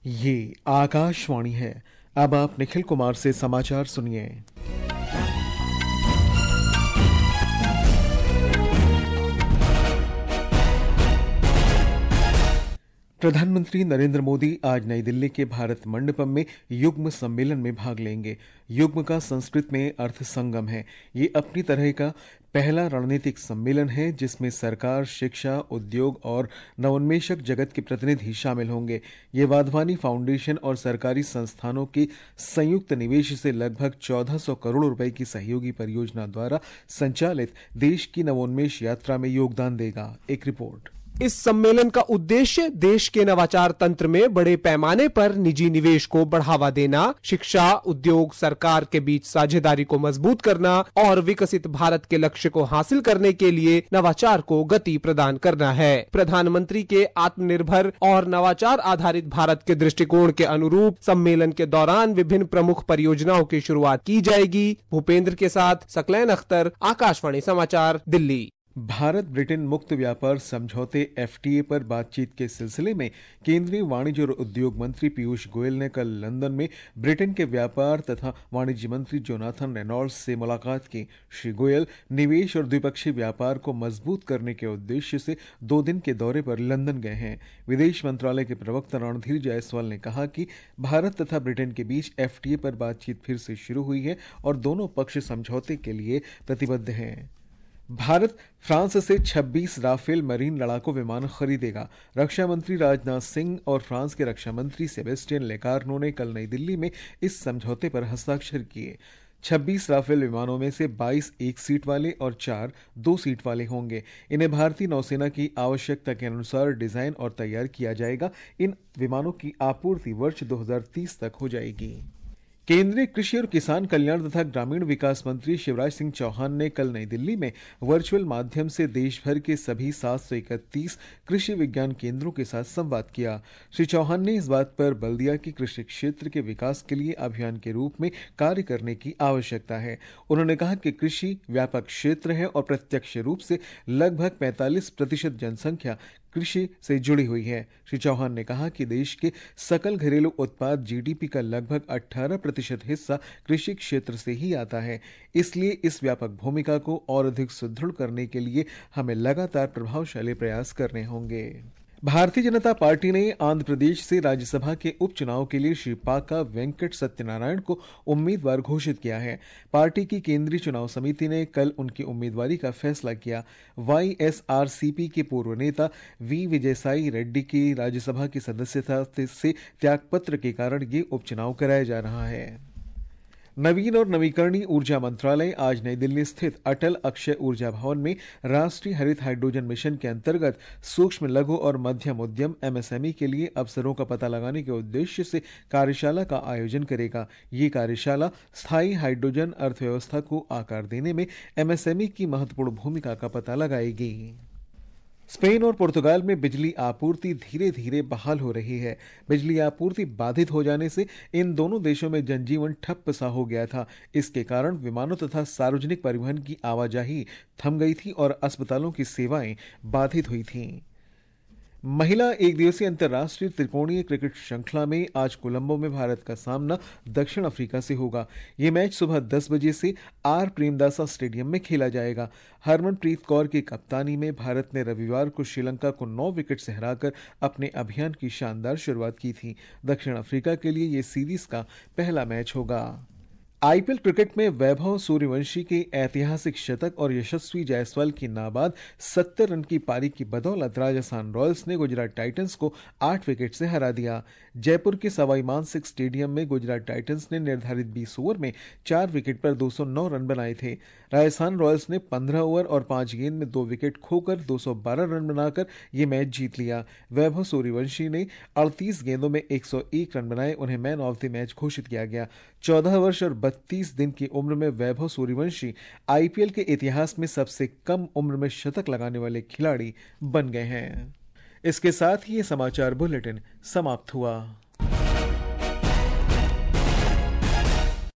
ये आकाशवाणी है। अब आप निखिल कुमार से समाचार सुनिए। प्रधानमंत्री नरेंद्र मोदी आज नई दिल्ली के भारत मंडपम में युग्म सम्मेलन में भाग लेंगे। युग्म का संस्कृत में अर्थ संगम है। ये अपनी तरह का पहला रणनीतिक सम्मेलन है जिसमें सरकार, शिक्षा, उद्योग और नवोन्मेषक जगत के प्रतिनिधि शामिल होंगे। ये वाधवानी फाउंडेशन और सरकारी संस्थानों के संयुक्त निवेश से लगभग 1400 करोड़ रुपए की सहयोगी परियोजना द्वारा संचालित देश की नवोन्मेष यात्रा में योगदान देगा। एक रिपोर्ट। इस सम्मेलन का उद्देश्य देश के नवाचार तंत्र में बड़े पैमाने पर निजी निवेश को बढ़ावा देना, शिक्षा, उद्योग, सरकार के बीच साझेदारी को मजबूत करना और विकसित भारत के लक्ष्य को हासिल करने के लिए नवाचार को गति प्रदान करना है। प्रधानमंत्री के आत्मनिर्भर और नवाचार आधारित भारत के दृष्टिकोण के अनुरूप सम्मेलन के दौरान विभिन्न प्रमुख परियोजनाओं की शुरुआत की जाएगी। भूपेंद्र के साथ सकलैन अख्तर, आकाशवाणी समाचार, दिल्ली। भारत ब्रिटेन मुक्त व्यापार समझौते FTA पर बातचीत के सिलसिले में केंद्रीय वाणिज्य और उद्योग मंत्री पीयूष गोयल ने कल लंदन में ब्रिटेन के व्यापार तथा वाणिज्य मंत्री जोनाथन रेनॉल्ड्स से मुलाकात की। श्री गोयल निवेश और द्विपक्षीय व्यापार को मजबूत करने के उद्देश्य से 2 दिन के दौरे पर लंदन गए हैं। विदेश मंत्रालय के प्रवक्ता रणधीर जायसवाल ने कहा कि भारत तथा ब्रिटेन के बीच FTA पर बातचीत फिर से शुरू हुई है और दोनों पक्ष समझौते के लिए प्रतिबद्ध हैं। भारत फ्रांस से 26 राफेल मरीन लड़ाकू विमान खरीदेगा। रक्षा मंत्री राजनाथ सिंह और फ्रांस के रक्षा मंत्री सेबेस्टियन लेकार्नो ने कल नई दिल्ली में इस समझौते पर हस्ताक्षर किए। 26 राफेल विमानों में से 22 1 सीट वाले और 4 2 सीट वाले होंगे। इन्हें भारतीय नौसेना की आवश्यकता के अनुसार डिजाइन और तैयार किया जाएगा। इन विमानों की आपूर्ति वर्ष 2030 तक हो जाएगी। केंद्रीय कृषि और किसान कल्याण तथा ग्रामीण विकास मंत्री शिवराज सिंह चौहान ने कल नई दिल्ली में वर्चुअल माध्यम से देश भर के सभी 731 कृषि विज्ञान केंद्रों के साथ संवाद किया। श्री चौहान ने इस बात पर बल दिया कि कृषि क्षेत्र के विकास के लिए अभियान के रूप में कार्य करने की आवश्यकता है। उन्होंने कहा कि कृषि व्यापक क्षेत्र है और प्रत्यक्ष रूप से लगभग 45% जनसंख्या कृषि से जुड़ी हुई है। श्री चौहान ने कहा कि देश के सकल घरेलू उत्पाद GDP का लगभग 18% हिस्सा कृषि क्षेत्र से ही आता है। इसलिए इस व्यापक भूमिका को और अधिक सुदृढ़ करने के लिए हमें लगातार प्रभावशाली प्रयास करने होंगे। भारतीय जनता पार्टी ने आंध्र प्रदेश से राज्यसभा के उपचुनाव के लिए श्री पाका वेंकट सत्यनारायण को उम्मीदवार घोषित किया है। पार्टी की केंद्रीय चुनाव समिति ने कल उनकी उम्मीदवारी का फैसला किया। YSRCP के पूर्व नेता V विजयसाई रेड्डी की राज्यसभा की सदस्यता से त्यागपत्र के कारण ये उपचुनाव कराया जा रहा है। नवीन और नवीकरणीय ऊर्जा मंत्रालय आज नई दिल्ली स्थित अटल अक्षय ऊर्जा भवन में राष्ट्रीय हरित हाइड्रोजन मिशन के अंतर्गत सूक्ष्म, लघु और मध्यम उद्यम MSME के लिए अवसरों का पता लगाने के उद्देश्य से कार्यशाला का आयोजन करेगा। ये कार्यशाला स्थायी हाइड्रोजन अर्थव्यवस्था को आकार देने में MSME की महत्वपूर्ण भूमिका का पता लगाएगी। स्पेन और पुर्तगाल में बिजली आपूर्ति धीरे धीरे बहाल हो रही है। बिजली आपूर्ति बाधित हो जाने से इन दोनों देशों में जनजीवन ठप्प सा हो गया था। इसके कारण विमानों तथा सार्वजनिक परिवहन की आवाजाही थम गई थी और अस्पतालों की सेवाएं बाधित हुई थीं। महिला एक दिवसीय अंतर्राष्ट्रीय त्रिकोणीय क्रिकेट श्रृंखला में आज कोलंबो में भारत का सामना दक्षिण अफ्रीका से होगा। ये मैच सुबह 10 बजे से R प्रेमदासा स्टेडियम में खेला जाएगा। हरमनप्रीत कौर की कप्तानी में भारत ने रविवार को श्रीलंका को 9 विकेट से हराकर अपने अभियान की शानदार शुरुआत की थी। दक्षिण अफ्रीका के लिए ये सीरीज का पहला मैच होगा। IPL क्रिकेट में वैभव सूर्यवंशी के ऐतिहासिक शतक और यशस्वी जायसवाल की नाबाद 70 रन की पारी की बदौलत राजस्थान रॉयल्स ने गुजरात टाइटंस को 8 विकेट से हरा दिया। जयपुर के सवाई मानसिंह स्टेडियम में गुजरात टाइटंस ने निर्धारित 20 ओवर में 4 विकेट पर 209 रन बनाए थे। राजस्थान रॉयल्स ने 15 ओवर और 5 गेंद में 2 विकेट खोकर 212 रन बनाकर ये मैच जीत लिया। वैभव सूर्यवंशी ने 38 गेंदों में 101 रन बनाए। उन्हें मैन ऑफ द मैच घोषित किया गया। 14 वर्ष और 32 दिन की उम्र में वैभव सूर्यवंशी IPL के इतिहास में सबसे कम उम्र में शतक लगाने वाले खिलाड़ी बन गए हैं। इसके साथ ही ये समाचार बुलेटिन समाप्त हुआ।